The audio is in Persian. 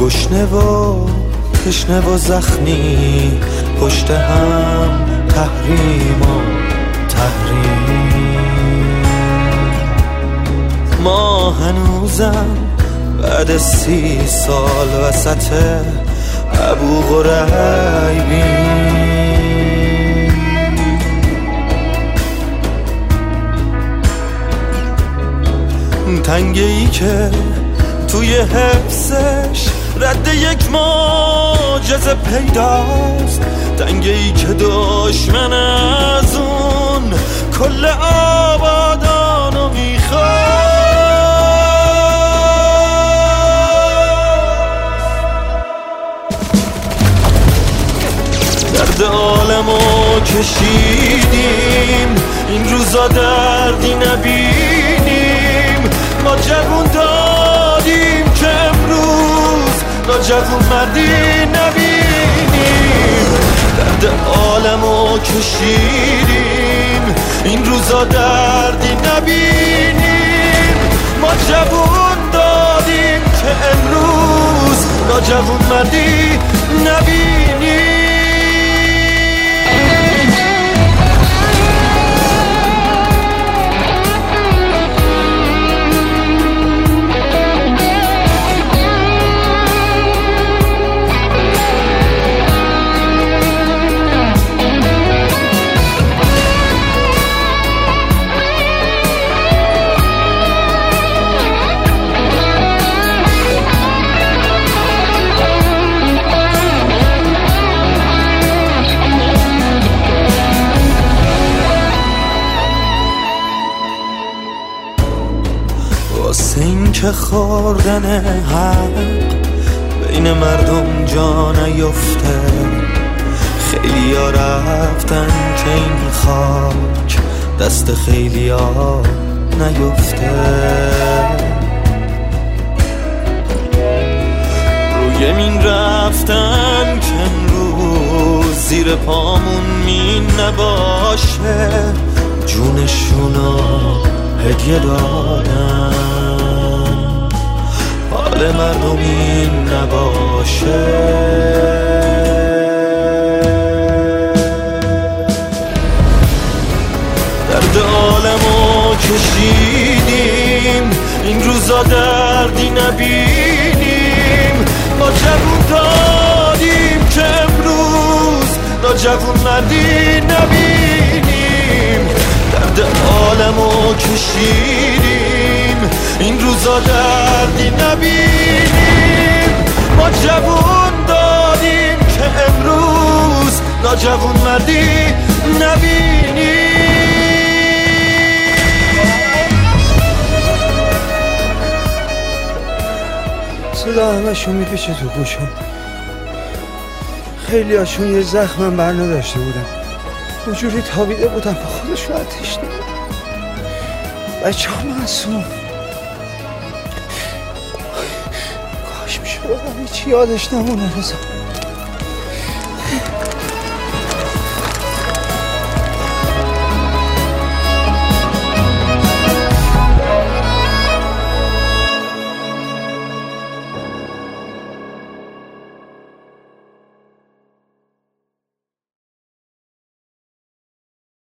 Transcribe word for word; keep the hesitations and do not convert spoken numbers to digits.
گشنه و تشنه و زخمی، پشت هم تحریم و تحریم. ما هنوزم بعد سی سال وسط ابو غریبیم. تنگه ای که توی حفظش رد یک معجزه پیداست، تنگه ای که دشمن از اون کل آبادانو میخواد. درد عالمو کشیدیم، این روزا دردی نبینیم. ما جوون دادیم که امروز ناجوون مردی نبینیم. درد عالمو کشیدیم، این روزا دردی نبینیم. ما جوون دادیم که امروز ناجوون مردی نبینیم. واسه این که خوردن حق بین مردم جا نیفته، خیلی ها رفتن که این خاک دست خیلی ها نیفته. روی مین رفتن که امروز زیر پامون مین نباشه، جونشونو هدیه دادن. حال مردم این نباشه. درد عالمو کشیدیم، این روزا دردی نبینیم. ما جوون دادیم که امروز ناجوون مردی نبینیم. درد عالمو کشیدیم، این روزا دردی نبینیم. ما جوون دادیم که امروز ناجوون مردی نبینیم. صدا همشون میپیچه تو گوشم. خیلی هاشون یه زخمم بر نداشته بودن، اونجوری تابیده بودن با خودشون آتش نمیدن. بچه ها معصوم، کاش میشه بودم هیچی یادش نمونه رضا.